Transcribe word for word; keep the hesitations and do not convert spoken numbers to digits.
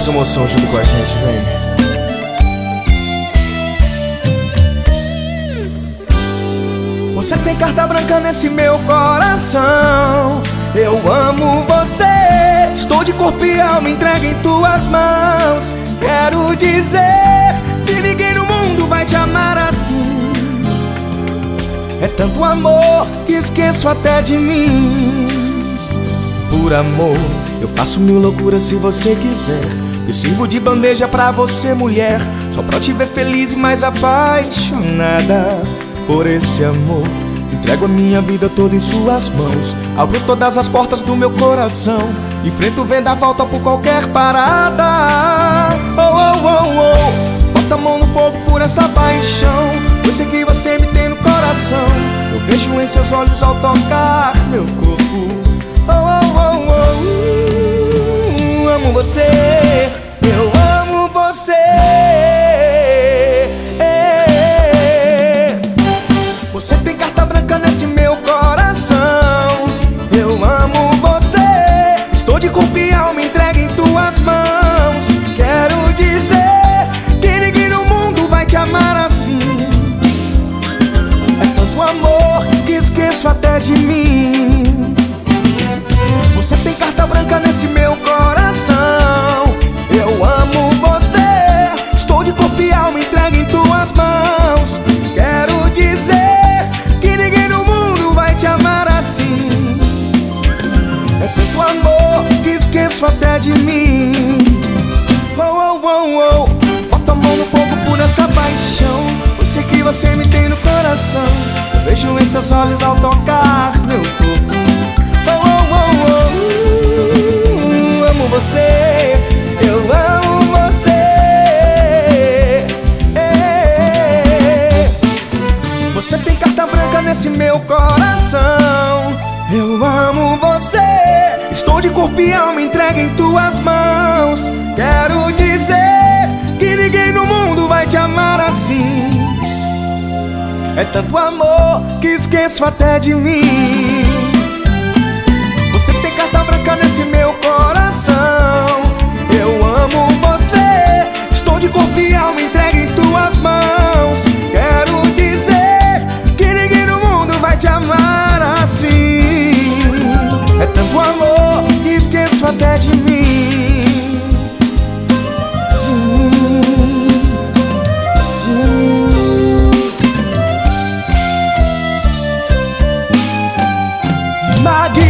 essa emoção junto com a gente, vem. Você tem carta branca nesse meu coração. Eu amo você. Estou de corpo e alma entregue em tuas mãos. Quero dizer que ninguém no mundo vai te amar assim. É tanto amor que esqueço até de mim. Por amor, eu faço mil loucuras se você quiser. E sirvo de bandeja pra você, mulher, só pra te ver feliz e mais apaixonada. Por esse amor, entrego a minha vida toda em suas mãos. Abro todas as portas do meu coração. Enfrento o vendaval, por qualquer parada. Oh, oh, oh, oh. Bota a mão no fogo por essa paixão. Eu sei que você me tem no coração. Eu vejo em seus olhos ao tocar meu corpo. Oh, oh, oh, oh. Uh, amo você. Eu amo você. Você tem carta branca nesse meu coração. Eu amo você. Estou de corpo e alma entregue em tuas mãos. Quero dizer que ninguém no mundo vai te amar assim. É tanto amor que esqueço até de mim. Você tem carta branca nesse meu coração. Eu amo você. Estou de corpo e alma entregue em tuas mãos. Quero dizer que ninguém no mundo vai te amar assim. É tanto amor que esqueço até de mim. Oh, oh, oh, oh. Bota a mão no fogo por essa paixão. Eu sei que você me tem no coração. Eu vejo em seus olhos ao tocar meu corpo. Oh, oh, oh, oh. Uh, amo você. Eu amo você. Você tem carta branca nesse meu coração. Eu amo você. Estou de corpo e alma entregue em tuas mãos. Quero dizer que ninguém no mundo vai te amar assim. É tanto amor que esqueço até de mim. Você tem carta branca nesse meu coração. Eu amo você. Estou de corpo e alma entregue em tuas mãos. Quero dizer que ninguém no mundo vai te amar assim. É tanto amor que esqueço até de mim. hum, hum. Magui.